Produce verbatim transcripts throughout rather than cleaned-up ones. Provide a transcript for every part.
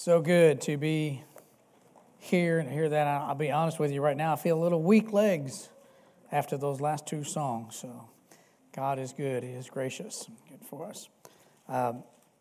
So good to be here and hear that. I'll be honest with you right now. I feel a little weak legs after those last two songs. So God is good. He is gracious. Good for us. Um,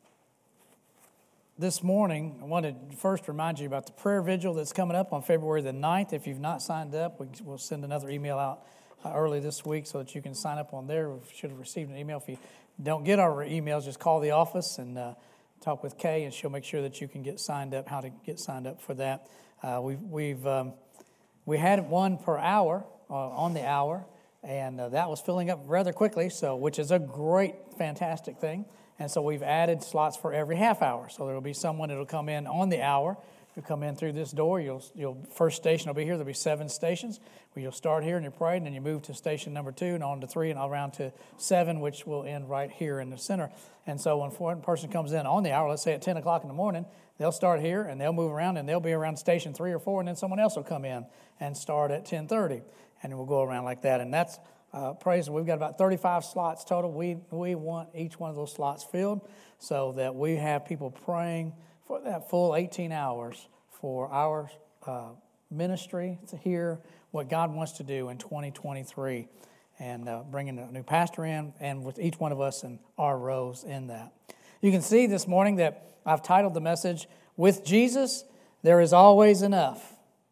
this morning, I wanted to first remind you about the prayer vigil that's coming up on February the ninth. If you've not signed up, we, we'll send another email out uh, early this week so that you can sign up on there. We should have received an email. If you don't get our emails, just call the office and uh, talk with Kay, and she'll make sure that you can get signed up, how to get signed up for that. Uh, we've we've um, we had one per hour uh, on the hour, and uh, that was filling up rather quickly. So, which is a great, fantastic thing. And so we've added slots for every half hour. So there will be someone that'll come in on the hour. You'll come in through this door. You'll you'll first station will be here. There'll be seven stations where you'll start here and you pray, and then you move to station number two and on to three and around to seven, which will end right here in the center. And so when one person comes in on the hour, let's say at ten o'clock in the morning, they'll start here and they'll move around and they'll be around station three or four, and then someone else will come in and start at ten thirty, and we'll go around like that. And that's uh, praise. We've got about thirty-five slots total. We we want each one of those slots filled so that we have people praying for that full eighteen hours for our uh, ministry to hear what God wants to do in twenty twenty-three, and uh, bringing a new pastor in, and with each one of us in our roles in that. You can see this morning that I've titled the message, "With Jesus, There is Always Enough."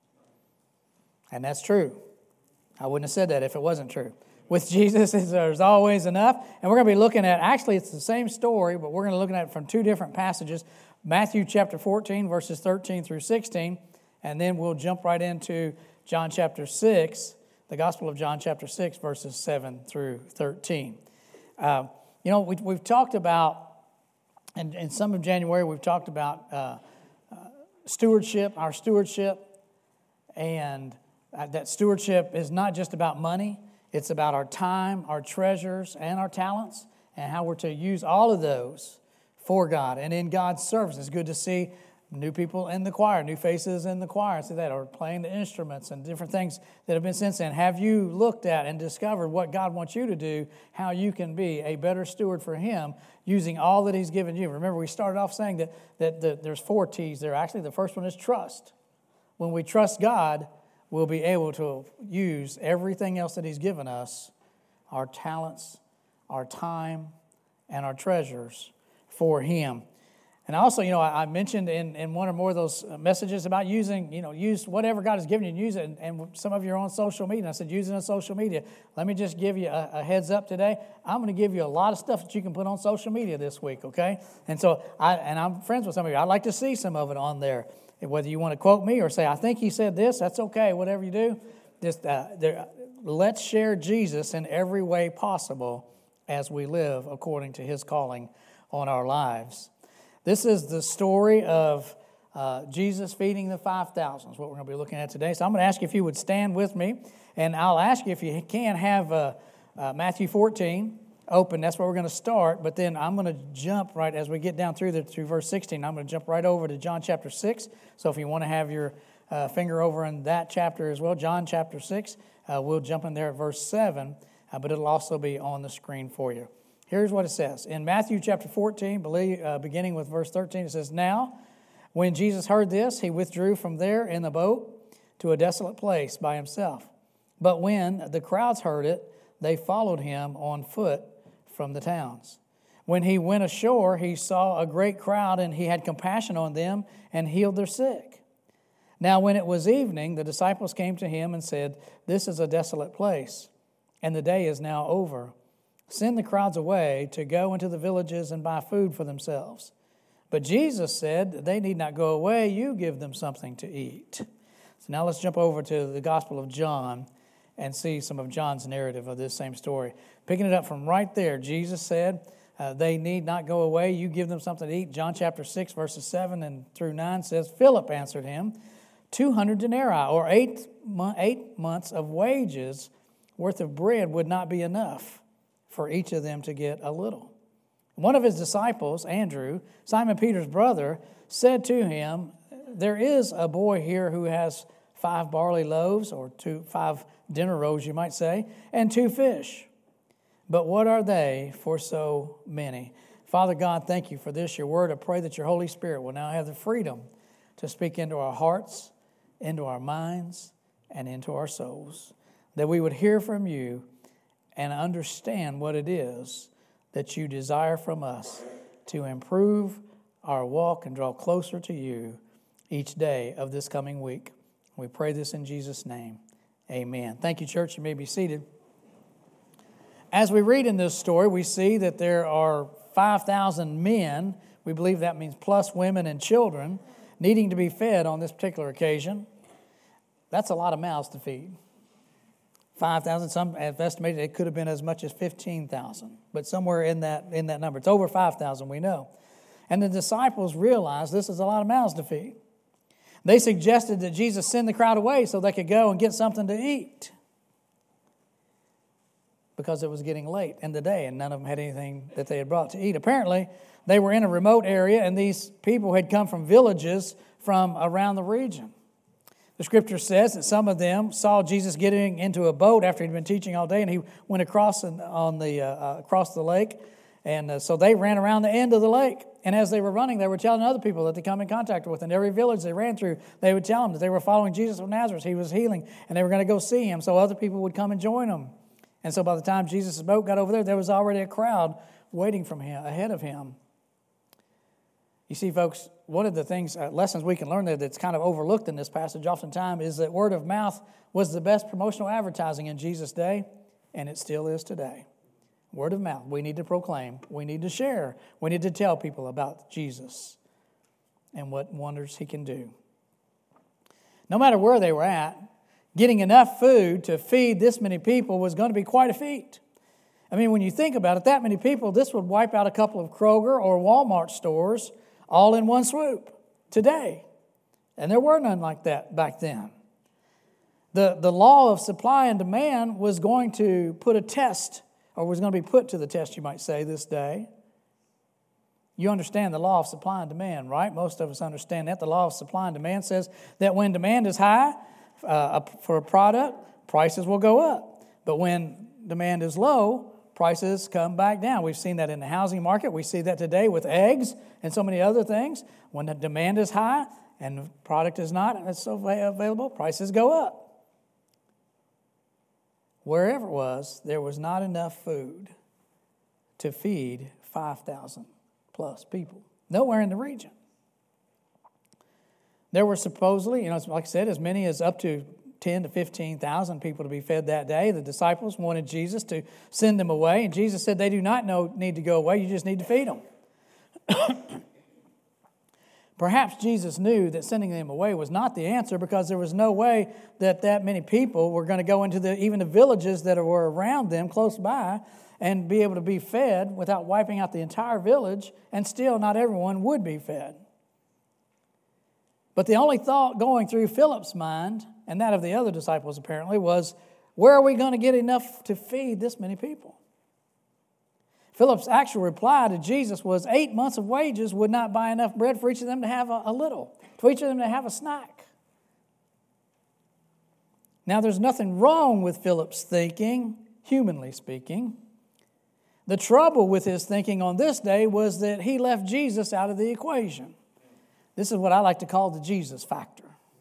And that's true. I wouldn't have said that if it wasn't true. With Jesus, there's always enough. And we're going to be looking at, actually it's the same story, but we're going to be looking at it from two different passages. Matthew chapter fourteen, verses thirteen through sixteen. And then we'll jump right into John chapter six, the Gospel of John chapter six, verses seven through thirteen. Uh, you know, we, we've talked about, and in some of January, we've talked about uh, uh, stewardship, our stewardship. And uh, that stewardship is not just about money. It's about our time, our treasures, and our talents, and how we're to use all of those for God and in God's service. It's good to see new people in the choir, new faces in the choir, see that, or playing the instruments and different things that have been since then. Have you looked at and discovered what God wants you to do, how you can be a better steward for Him using all that He's given you? Remember, we started off saying that, that, that there's four T's there. Actually, the first one is trust. When we trust God, we'll be able to use everything else that He's given us, our talents, our time, and our treasures for Him. And also, you know, I mentioned in, in one or more of those messages about using, you know, use whatever God has given you and use it. And, and some of you are on social media. And I said, use it on social media. Let me just give you a, a heads up today. I'm going to give you a lot of stuff that you can put on social media this week, okay? And so, I and I'm friends with some of you. I'd like to see some of it on there. Whether you want to quote me or say, I think he said this, that's okay, whatever you do. Just uh, there, let's share Jesus in every way possible as we live according to His calling on our lives. This is the story of uh, Jesus feeding the five thousand, is what we're going to be looking at today. So I'm going to ask you if you would stand with me, and I'll ask you if you can have uh, uh, Matthew fourteen open. That's where we're going to start, but then I'm going to jump right as we get down through the through verse sixteen. I'm going to jump right over to John chapter six. So if you want to have your uh, finger over in that chapter as well, John chapter six, uh, we'll jump in there at verse seven, uh, but it'll also be on the screen for you. Here's what it says. In Matthew chapter fourteen, believe, uh, beginning with verse thirteen, it says, Now, when Jesus heard this, He withdrew from there in the boat to a desolate place by Himself. But when the crowds heard it, they followed Him on foot from the towns. When He went ashore, He saw a great crowd, and He had compassion on them and healed their sick. Now, when it was evening, the disciples came to Him and said, This is a desolate place, and the day is now over. Send the crowds away to go into the villages and buy food for themselves. But Jesus said, They need not go away. You give them something to eat. So now let's jump over to the Gospel of John and see some of John's narrative of this same story. Picking it up from right there, Jesus said, uh, they need not go away. You give them something to eat. John chapter six, verses seven and through nine says, Philip answered him, two hundred denarii, or eight, mo- eight months of wages worth of bread would not be enough for each of them to get a little. One of His disciples, Andrew, Simon Peter's brother, said to Him, There is a boy here who has five barley loaves, or two, five dinner rolls, you might say, and two fish. But what are they for so many? Father God, thank You for this, Your word. I pray that Your Holy Spirit will now have the freedom to speak into our hearts, into our minds, and into our souls. That we would hear from you and understand what it is that you desire from us to improve our walk and draw closer to you each day of this coming week. We pray this in Jesus' name. Amen. Thank you, church. You may be seated. As we read in this story, we see that there are five thousand men, we believe that means plus women and children, needing to be fed on this particular occasion. That's a lot of mouths to feed. five thousand, some have estimated it could have been as much as fifteen thousand, but somewhere in that in that number. It's over five thousand, we know. And the disciples realized this is a lot of mouths to feed. They suggested that Jesus send the crowd away so they could go and get something to eat, because it was getting late in the day and none of them had anything that they had brought to eat. Apparently, they were in a remote area and these people had come from villages from around the region. The scripture says that some of them saw Jesus getting into a boat after he'd been teaching all day, and he went across on the uh, across the lake, and uh, so they ran around the end of the lake. And as they were running, they were telling other people that they come in contact with. In every village they ran through, they would tell them that they were following Jesus of Nazareth. He was healing, and they were going to go see him, so other people would come and join them. And so by the time Jesus' boat got over there, there was already a crowd waiting from him, ahead of him. You see, folks, one of the things, uh, lessons we can learn there that's kind of overlooked in this passage oftentimes is that word of mouth was the best promotional advertising in Jesus' day, and it still is today. Word of mouth. We need to proclaim. We need to share. We need to tell people about Jesus and what wonders he can do. No matter where they were at, getting enough food to feed this many people was going to be quite a feat. I mean, when you think about it, that many people, this would wipe out a couple of Kroger or Walmart stores all in one swoop today. And there were none like that back then. The, the law of supply and demand was going to put a test, or was going to be put to the test, you might say, this day. You understand the law of supply and demand, right? Most of us understand that. The law of supply and demand says that when demand is high uh, for a product, prices will go up. But when demand is low, prices come back down. We've seen that in the housing market. We see that today with eggs and so many other things. When the demand is high and the product is not and it's so available, prices go up. Wherever it was, there was not enough food to feed five thousand plus people. Nowhere in the region. There were supposedly, you know, like I said, as many as up to ten to fifteen thousand people to be fed that day. The disciples wanted Jesus to send them away, and Jesus said they do not know, need to go away, you just need to feed them. Perhaps Jesus knew that sending them away was not the answer, because there was no way that that many people were going to go into the even the villages that were around them close by and be able to be fed without wiping out the entire village, and still not everyone would be fed. But the only thought going through Philip's mind, and that of the other disciples apparently, was, where are we going to get enough to feed this many people? Philip's actual reply to Jesus was eight months of wages would not buy enough bread for each of them to have a, a little, for each of them to have a snack. Now, there's nothing wrong with Philip's thinking, humanly speaking. The trouble with his thinking on this day was that he left Jesus out of the equation. This is what I like to call the Jesus factor.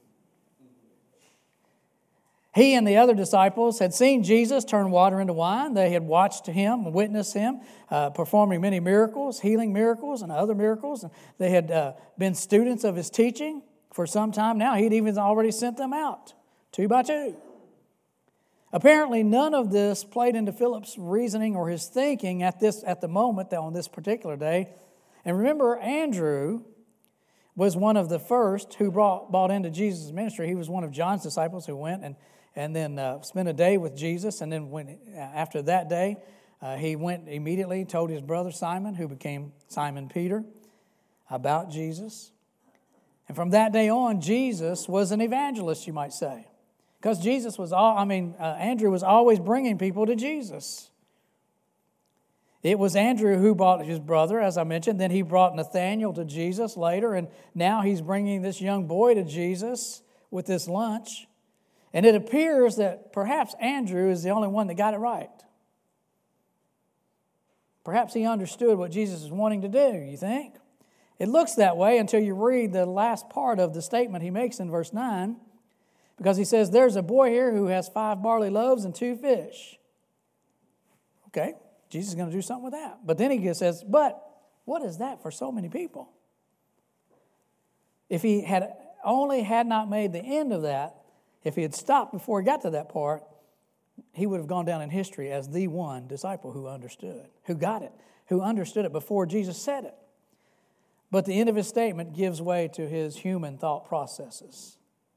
He and the other disciples had seen Jesus turn water into wine. They had watched him, witnessed him, uh, performing many miracles, healing miracles and other miracles. And they had uh, been students of his teaching for some time now. He'd even already sent them out, two by two. Apparently, none of this played into Philip's reasoning or his thinking at this at the moment, on this particular day. And remember, Andrew was one of the first who brought, bought into Jesus' ministry. He was one of John's disciples who went and and then uh, spent a day with Jesus. And then when after that day, uh, he went immediately, told his brother Simon, who became Simon Peter, about Jesus. And from that day on, Jesus was an evangelist, you might say. Because Jesus was, all, I mean, uh, Andrew was always bringing people to Jesus. It was Andrew who brought his brother, as I mentioned. Then he brought Nathanael to Jesus later. And now he's bringing this young boy to Jesus with this lunch. And it appears that perhaps Andrew is the only one that got it right. Perhaps he understood what Jesus was wanting to do, you think? It looks that way until you read the last part of the statement he makes in verse nine, because he says, there's a boy here who has five barley loaves and two fish. Okay, Jesus is going to do something with that. But then he says, but what is that for so many people? If he had only had not made the end of that, if he had stopped before he got to that part, he would have gone down in history as the one disciple who understood, who got it, who understood it before Jesus said it. But the end of his statement gives way to his human thought processes.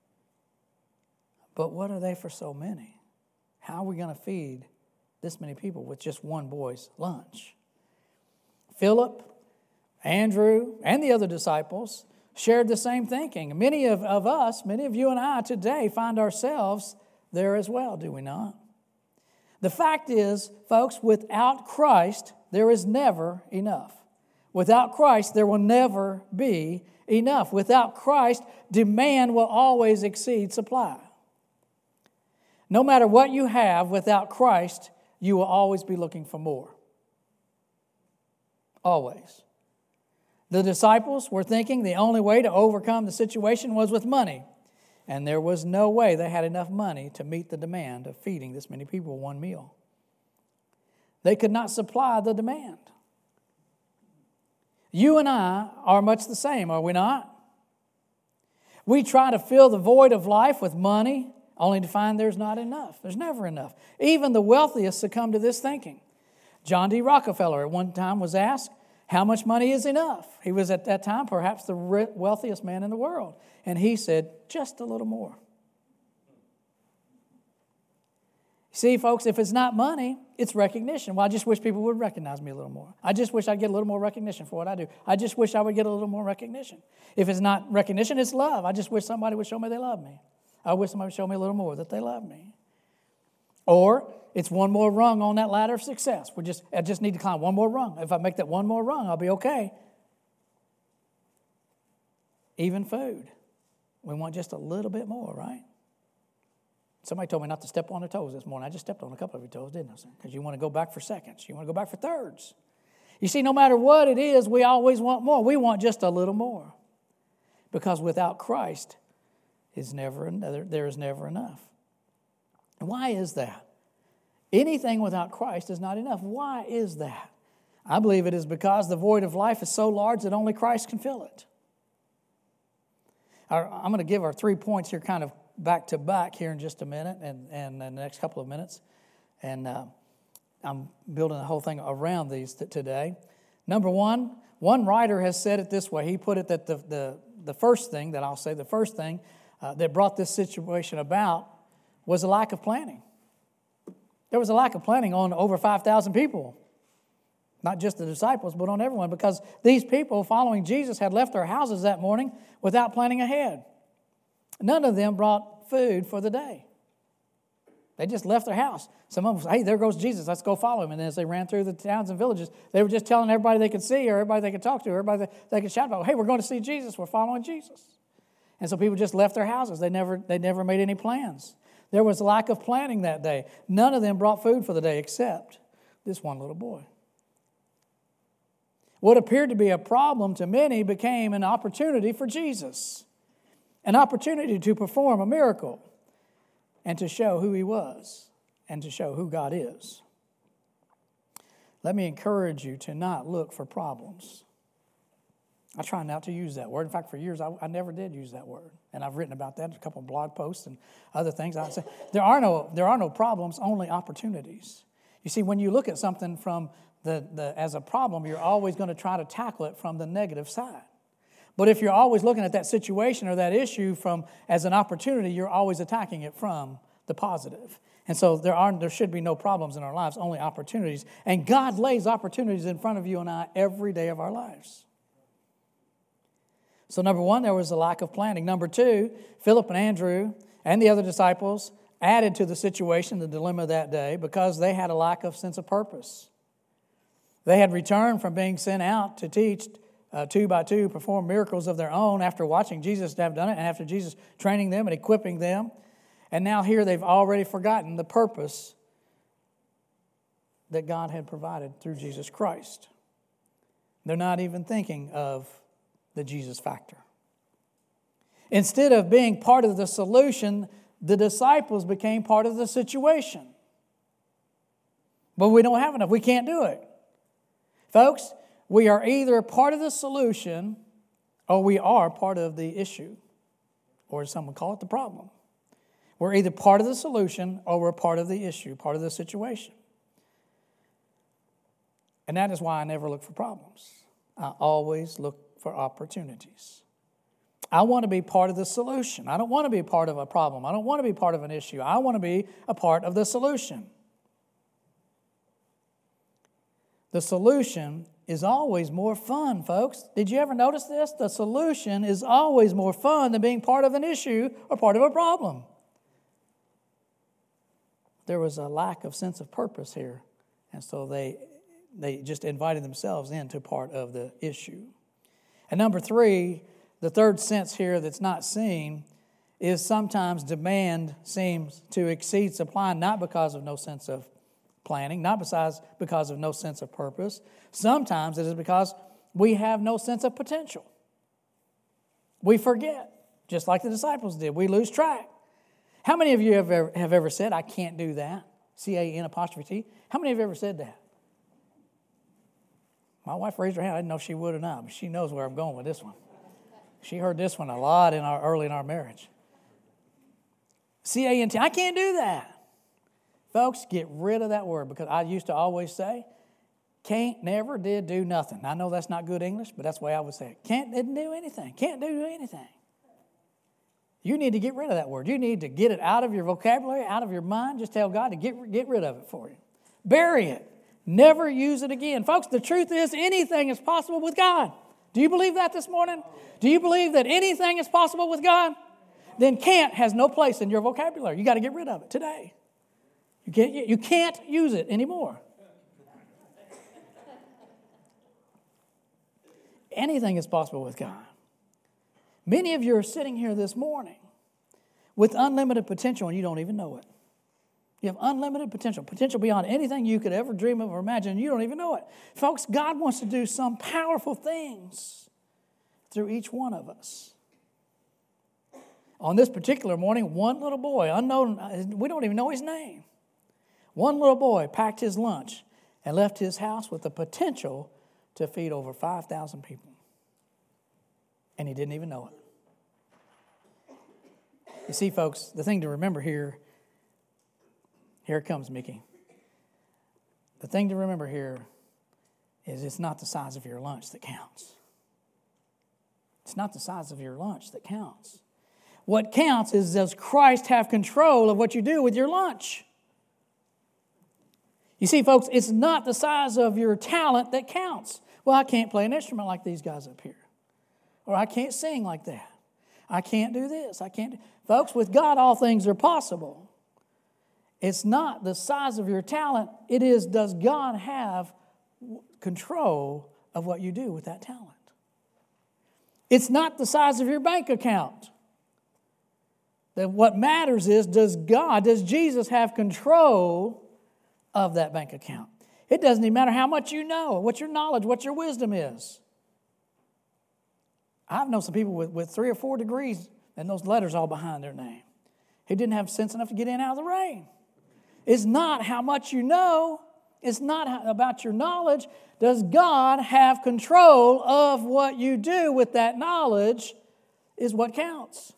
But what are they for so many? How are we going to feed this many people with just one boy's lunch? Philip, Andrew, and the other disciples shared the same thinking. Many of, of us, many of you and I today find ourselves there as well, do we not? The fact is, folks, without Christ, there is never enough. Without Christ, there will never be enough. Without Christ, demand will always exceed supply. No matter what you have, without Christ, you will always be looking for more. Always. The disciples were thinking the only way to overcome the situation was with money. And there was no way they had enough money to meet the demand of feeding this many people one meal. They could not supply the demand. You and I are much the same, are we not? We try to fill the void of life with money, only to find there's not enough. There's never enough. Even the wealthiest succumb to this thinking. John D. Rockefeller at one time was asked, how much money is enough? He was at that time perhaps the wealthiest man in the world. And he said, just a little more. See, folks, if it's not money, it's recognition. Well, I just wish people would recognize me a little more. I just wish I'd get a little more recognition for what I do. I just wish I would get a little more recognition. If it's not recognition, it's love. I just wish somebody would show me they love me. I wish somebody would show me a little more that they love me. Or it's one more rung on that ladder of success. We just, I just need to climb one more rung. If I make that one more rung, I'll be okay. Even food. We want just a little bit more, right? Somebody told me not to step on their toes this morning. I just stepped on a couple of your toes, didn't I? Because you want to go back for seconds. You want to go back for thirds. You see, no matter what it is, we always want more. We want just a little more. Because without Christ, is never there is never enough. And why is that? Anything without Christ is not enough. Why is that? I believe it is because the void of life is so large that only Christ can fill it. Our, I'm going to give our three points here kind of back to back here in just a minute and, and in the next couple of minutes. And uh, I'm building the whole thing around these t- today. Number one, one writer has said it this way. He put it that the, the, the first thing, that I'll say, the first thing uh, that brought this situation about was a lack of planning. There was a lack of planning on over five thousand people. Not just the disciples, but on everyone, because these people following Jesus had left their houses that morning without planning ahead. None of them brought food for the day. They just left their house. Some of them said, hey, there goes Jesus, let's go follow him. And as they ran through the towns and villages, they were just telling everybody they could see, or everybody they could talk to, or everybody they could shout about, hey, we're going to see Jesus, we're following Jesus. And so people just left their houses. They never, they never made any plans. There was a lack of planning that day. None of them brought food for the day except this one little boy. What appeared to be a problem to many became an opportunity for Jesus, an opportunity to perform a miracle and to show who he was and to show who God is. Let me encourage you to not look for problems. I try not to use that word. In fact, for years, I, I never did use that word. And I've written about that in a couple of blog posts and other things. I say there are no, there are no problems, only opportunities. You see, when you look at something from the, the as a problem, you're always going to try to tackle it from the negative side. But if you're always looking at that situation or that issue from as an opportunity, you're always attacking it from the positive. And so there are there should be no problems in our lives, only opportunities. And God lays opportunities in front of you and I every day of our lives. So number one, there was a lack of planning. Number two, Philip and Andrew and the other disciples added to the situation, the dilemma that day, because they had a lack of sense of purpose. They had returned from being sent out to teach uh, two by two, perform miracles of their own after watching Jesus have done it and after Jesus training them and equipping them. And now here they've already forgotten the purpose that God had provided through Jesus Christ. They're not even thinking of the Jesus factor. Instead of being part of the solution, the disciples became part of the situation. But we don't have enough. We can't do it. Folks, we are either part of the solution or we are part of the issue. Or as some would call it, the problem. We're either part of the solution or we're part of the issue, part of the situation. And that is why I never look for problems. I always look for opportunities. I want to be part of the solution. I don't want to be part of a problem. I don't want to be part of an issue. I want to be a part of the solution. The solution is always more fun, folks. Did you ever notice this? The solution is always more fun than being part of an issue or part of a problem. There was a lack of sense of purpose here, and so they they just invited themselves into part of the issue. And number three, the third sense here that's not seen is sometimes demand seems to exceed supply, not because of no sense of planning, not besides because of no sense of purpose. Sometimes it is because we have no sense of potential. We forget, just like the disciples did. We lose track. How many of you have ever, have ever said, I can't do that? C A N apostrophe T. How many of you have ever said that? My wife raised her hand. I didn't know if she would or not, but she knows where I'm going with this one. She heard this one a lot in our early in our marriage. C A N T. I can't do that. Folks, get rid of that word, because I used to always say, can't, never, did, do nothing. I know that's not good English, but that's the way I would say it. Can't, didn't do anything. Can't do anything. You need to get rid of that word. You need to get it out of your vocabulary, out of your mind. Just tell God to get, get rid of it for you. Bury it. Never use it again. Folks, the truth is anything is possible with God. Do you believe that this morning? Do you believe that anything is possible with God? Then can't has no place in your vocabulary. You got to get rid of it today. You can't, you can't use it anymore. Anything is possible with God. Many of you are sitting here this morning with unlimited potential and you don't even know it. You have unlimited potential, potential beyond anything you could ever dream of or imagine, and you don't even know it. Folks, God wants to do some powerful things through each one of us. On this particular morning, one little boy, unknown, we don't even know his name. One little boy packed his lunch and left his house with the potential to feed over five thousand people. And he didn't even know it. You see, folks, the thing to remember here, here it comes, Mickey. The thing to remember here is it's not the size of your lunch that counts. It's not the size of your lunch that counts. What counts is, does Christ have control of what you do with your lunch? You see, folks, it's not the size of your talent that counts. Well, I can't play an instrument like these guys up here. Or I can't sing like that. I can't do this. I can't do... Folks, with God, all things are possible. It's not the size of your talent. It is, does God have control of what you do with that talent? It's not the size of your bank account. Then what matters is, does God, does Jesus have control of that bank account? It doesn't even matter how much you know, what your knowledge, what your wisdom is. I've known some people with, with three or four degrees and those letters all behind their name. He didn't have sense enough to get in out of the rain. It's not how much you know. It's not how, about your knowledge. Does God have control of what you do with that knowledge is what counts.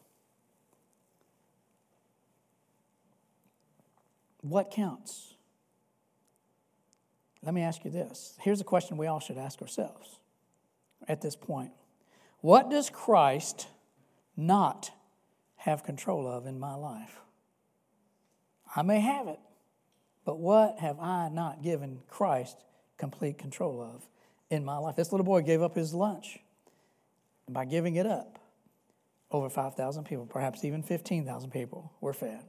What counts? Let me ask you this. Here's a question we all should ask ourselves at this point. What does Christ not have control of in my life? I may have it, but what have I not given Christ complete control of in my life? This little boy gave up his lunch. And by giving it up, over five thousand people, perhaps even fifteen thousand people were fed.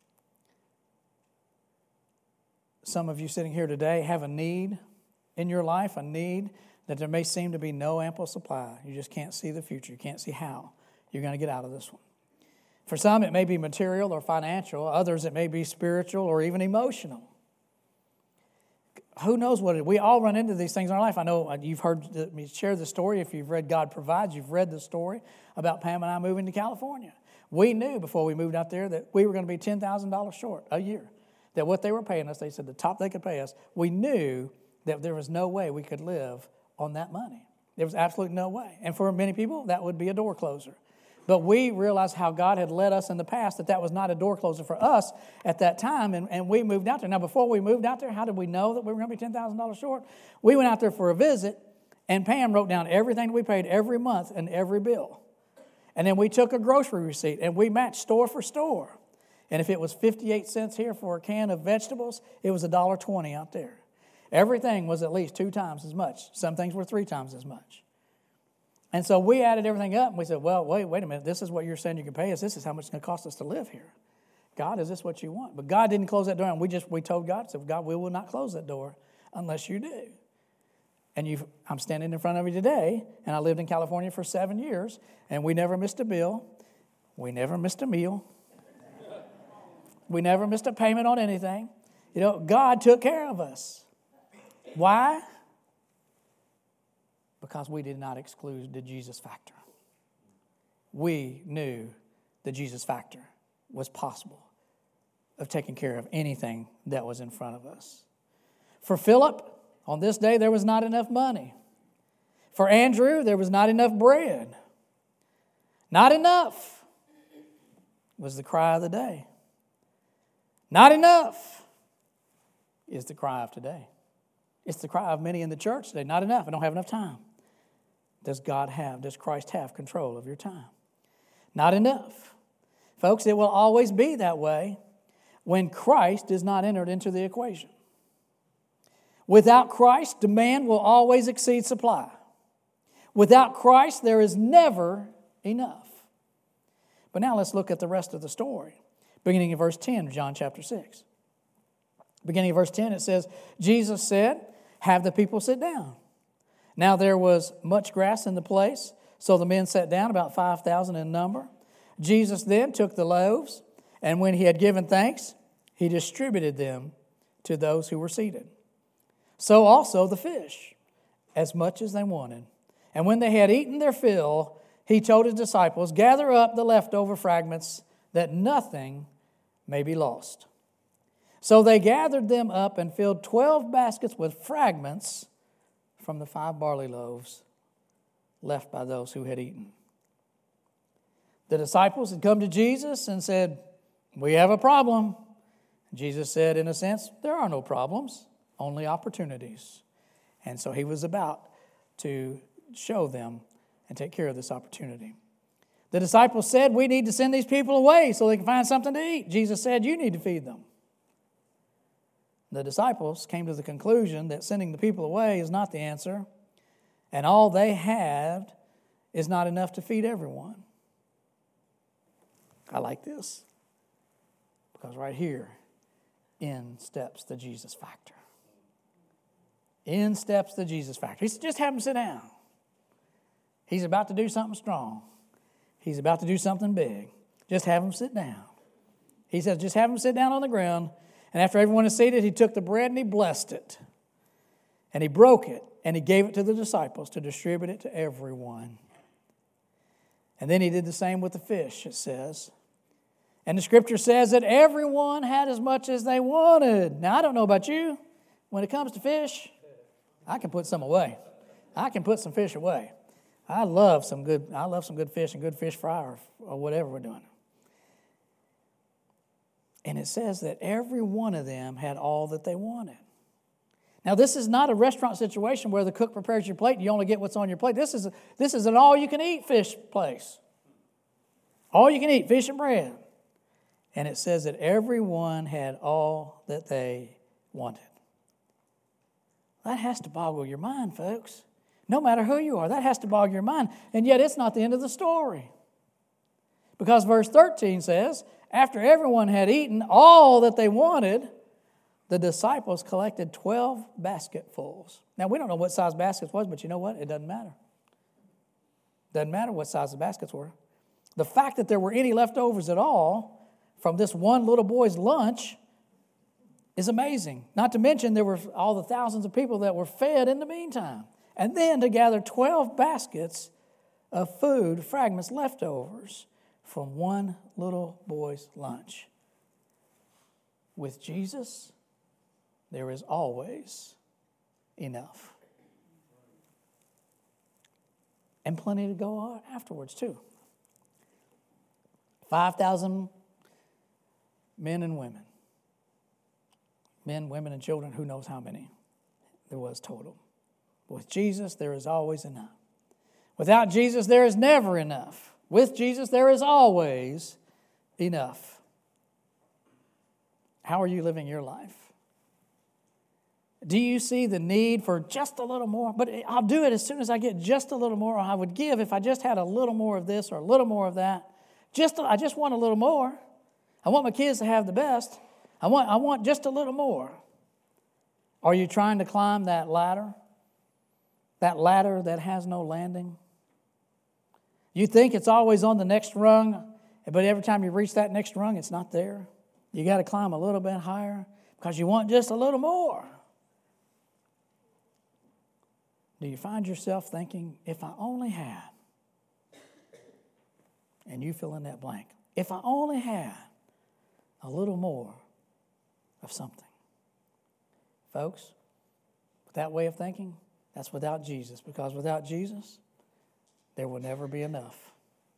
Some of you sitting here today have a need in your life, a need that there may seem to be no ample supply. You just can't see the future. You can't see how you're going to get out of this one. For some, it may be material or financial. Others, it may be spiritual or even emotional. who knows what it, we all run into these things in our life. I know you've heard me share the story. If you've read God Provides, you've read the story about Pam and I moving to California. We knew before we moved out there that we were going to be ten thousand dollars short a year. That what they were paying us, they said the top they could pay us, we knew that there was no way we could live on that money. There was absolutely no way. And for many people, that would be a door closer. But we realized how God had led us in the past, that that was not a door closer for us at that time, and, and we moved out there. Now, before we moved out there, how did we know that we were going to be ten thousand dollars short? We went out there for a visit, and Pam wrote down everything we paid every month and every bill. And then we took a grocery receipt, and we matched store for store. And if it was fifty-eight cents here for a can of vegetables, it was one dollar twenty out there. Everything was at least two times as much. Some things were three times as much. And so we added everything up, and we said, well, wait, wait a minute. This is what you're saying you can pay us. This is how much it's going to cost us to live here. God, is this what you want? But God didn't close that door. And we just we told God, said, God, we will not close that door unless you do. And you've, I'm standing in front of you today, and I lived in California for seven years, and we never missed a bill. We never missed a meal. We never missed a payment on anything. You know, God took care of us. Why? Because we did not exclude the Jesus factor. We knew the Jesus factor was possible of taking care of anything that was in front of us. For Philip, on this day, there was not enough money. For Andrew, there was not enough bread. Not enough was the cry of the day. Not enough is the cry of today. It's the cry of many in the church today. Not enough. I don't have enough time. Does God have, does Christ have control of your time? Not enough. Folks, it will always be that way when Christ is not entered into the equation. Without Christ, demand will always exceed supply. Without Christ, there is never enough. But now let's look at the rest of the story. Beginning in verse ten of John chapter six. Beginning of verse ten, it says, Jesus said, have the people sit down. Now there was much grass in the place, so the men sat down, about five thousand in number. Jesus then took the loaves, and when he had given thanks, he distributed them to those who were seated. So also the fish, as much as they wanted. And when they had eaten their fill, he told his disciples, gather up the leftover fragments, that nothing may be lost. So they gathered them up and filled twelve baskets with fragments from the five barley loaves left by those who had eaten. The disciples had come to Jesus and said, we have a problem. Jesus said, in a sense, there are no problems, only opportunities. And so he was about to show them and take care of this opportunity. The disciples said, we need to send these people away so they can find something to eat. Jesus said, you need to feed them. The disciples came to the conclusion that sending the people away is not the answer, and all they had is not enough to feed everyone. I like this, because right here, in steps the Jesus factor. In steps the Jesus factor. He said, just have them sit down. He's about to do something strong. He's about to do something big. Just have them sit down. He says, just have them sit down on the ground. And after everyone is seated, he took the bread and he blessed it. And he broke it and he gave it to the disciples to distribute it to everyone. And then he did the same with the fish, it says. And the scripture says that everyone had as much as they wanted. Now, I don't know about you. When it comes to fish, I can put some away. I can put some fish away. I love some good, I love some good fish and good fish fry or, or whatever we're doing. And it says that every one of them had all that they wanted. Now, this is not a restaurant situation where the cook prepares your plate and you only get what's on your plate. This is, a, this is an all-you-can-eat fish place. All-you-can-eat fish and bread. And it says that everyone had all that they wanted. That has to boggle your mind, folks. No matter who you are, that has to boggle your mind. And yet it's not the end of the story. Because verse thirteen says, after everyone had eaten all that they wanted, the disciples collected twelve basketfuls. Now, we don't know what size baskets was, but you know what? It doesn't matter. Doesn't matter what size the baskets were. The fact that there were any leftovers at all from this one little boy's lunch is amazing. Not to mention there were all the thousands of people that were fed in the meantime. And then to gather twelve baskets of food, fragments, leftovers from one little boy's lunch. With Jesus, there is always enough. And plenty to go on afterwards, too. five thousand men and women. Men, women, and children, who knows how many there was total. With Jesus, there is always enough. Without Jesus, there is never enough. With Jesus, there is always enough. How are you living your life? Do you see the need for just a little more? But I'll do it as soon as I get just a little more. Or I would give if I just had a little more of this or a little more of that. Just I just want a little more. I want my kids to have the best. I want, I want just a little more. Are you trying to climb that ladder? That ladder that has no landing? You think it's always on the next rung, but every time you reach that next rung, it's not there. You got to climb a little bit higher because you want just a little more. Do you find yourself thinking, if I only had, and you fill in that blank, if I only had a little more of something? Folks, with that way of thinking, that's without Jesus, because without Jesus, there will never be enough.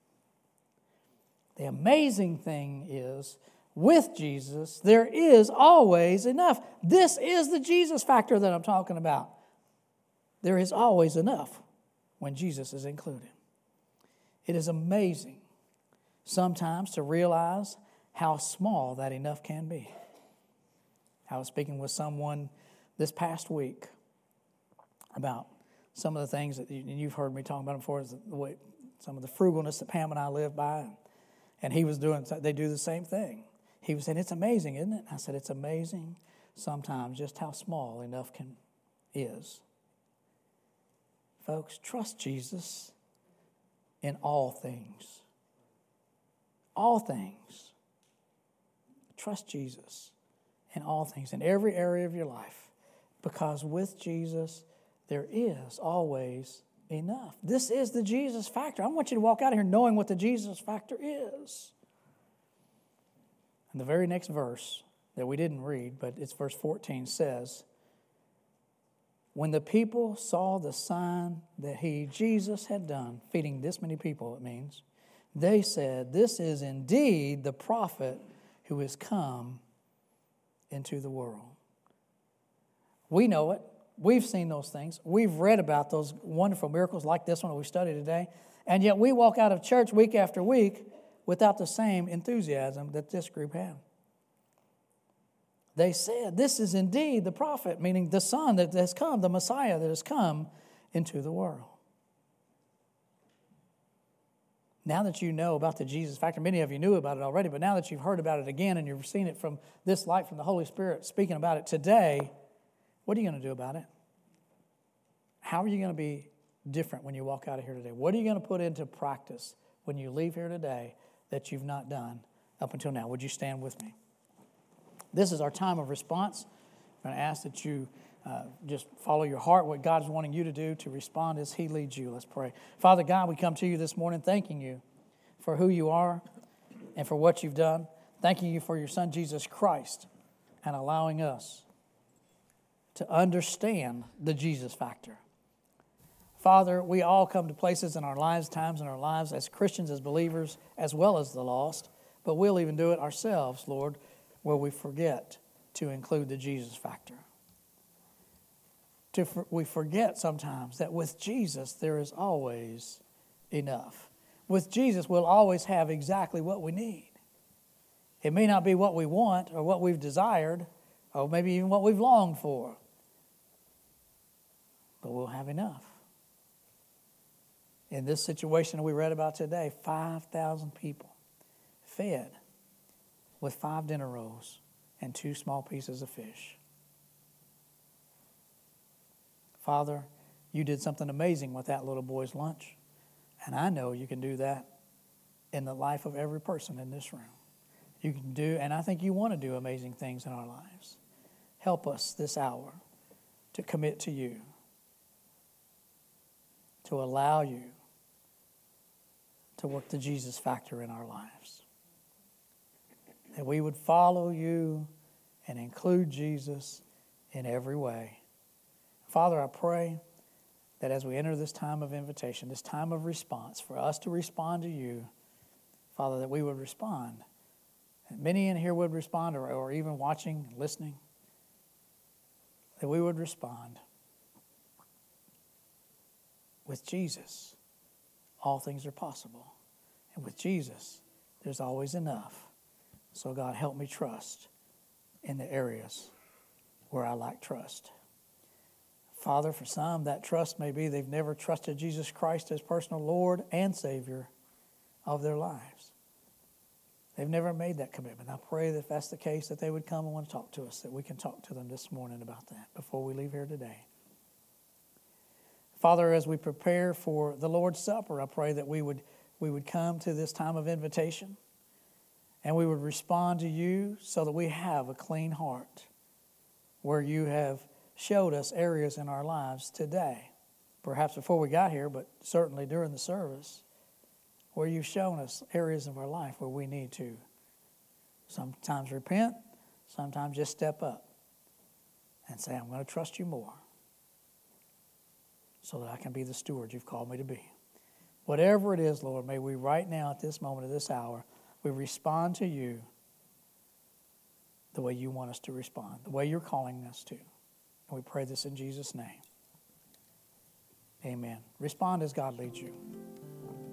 The amazing thing is, with Jesus, there is always enough. This is the Jesus factor that I'm talking about. There is always enough when Jesus is included. It is amazing sometimes to realize how small that enough can be. I was speaking with someone this past week about some of the things that you, and you've heard me talk about them before, is the way, some of the frugalness that Pam and I live by. And he was doing, they do the same thing. He was saying, it's amazing, isn't it? I said, it's amazing sometimes just how small enough can is. Folks, trust Jesus in all things. All things. Trust Jesus in all things, in every area of your life. Because with Jesus, there is always enough. This is the Jesus factor. I want you to walk out of here knowing what the Jesus factor is. And the very next verse that we didn't read, but it's verse fourteen, says, when the people saw the sign that he, Jesus, had done, feeding this many people, it means, they said, this is indeed the prophet who has come into the world. We know it. We've seen those things. We've read about those wonderful miracles like this one that we studied today. And yet we walk out of church week after week without the same enthusiasm that this group had. They said, this is indeed the prophet, meaning the Son that has come, the Messiah that has come into the world. Now that you know about the Jesus factor, many of you knew about it already, but now that you've heard about it again and you've seen it from this light from the Holy Spirit speaking about it today, what are you going to do about it? How are you going to be different when you walk out of here today? What are you going to put into practice when you leave here today that you've not done up until now? Would you stand with me? This is our time of response. I'm going to ask that you uh, just follow your heart, what God is wanting you to do to respond as He leads you. Let's pray. Father God, we come to you this morning thanking you for who you are and for what you've done. Thanking you for your Son, Jesus Christ, and allowing us to understand the Jesus factor. Father, we all come to places in our lives, times in our lives, as Christians, as believers, as well as the lost, but we'll even do it ourselves, Lord, where we forget to include the Jesus factor. To for, we forget sometimes that with Jesus, there is always enough. With Jesus, we'll always have exactly what we need. It may not be what we want or what we've desired or maybe even what we've longed for, but we'll have enough. In this situation we read about today, five thousand people fed with five dinner rolls and two small pieces of fish. Father, you did something amazing with that little boy's lunch, and I know you can do that in the life of every person in this room. You can do, and I think you want to do amazing things in our lives. help us this hour to commit to you, to allow you to work the Jesus factor in our lives. That we would follow you and include Jesus in every way. Father, I pray that as we enter this time of invitation, this time of response, for us to respond to you, Father, that we would respond. And many in here would respond, or, or even watching, listening, that we would respond. With Jesus, all things are possible. And with Jesus, there's always enough. So God, help me trust in the areas where I lack trust. Father, for some, that trust may be they've never trusted Jesus Christ as personal Lord and Savior of their lives. They've never made that commitment. I pray that if that's the case, that they would come and want to talk to us, that we can talk to them this morning about that before we leave here today. Father, as we prepare for the Lord's Supper, I pray that we would, we would come to this time of invitation and we would respond to you so that we have a clean heart where you have showed us areas in our lives today, perhaps before we got here, but certainly during the service, where you've shown us areas of our life where we need to sometimes repent, sometimes just step up and say, I'm going to trust you more so that I can be the steward you've called me to be. Whatever it is, Lord, may we right now at this moment, at this hour, we respond to you the way you want us to respond, the way you're calling us to. And we pray this in Jesus' name. Amen. Respond as God leads you.